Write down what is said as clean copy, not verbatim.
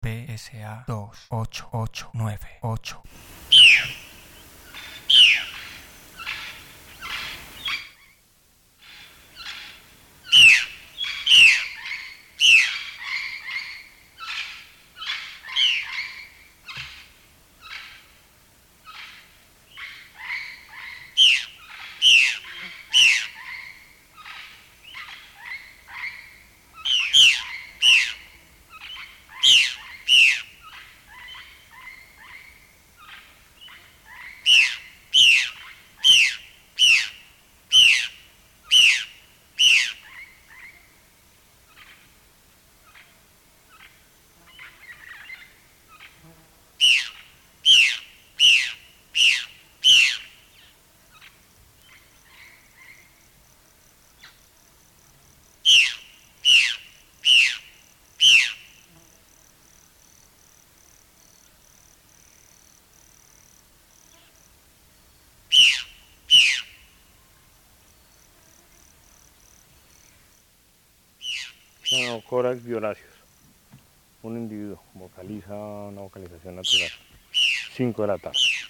PSA 28898. Corax violaceus. Un individuo vocaliza una vocalización natural. 5 de la tarde.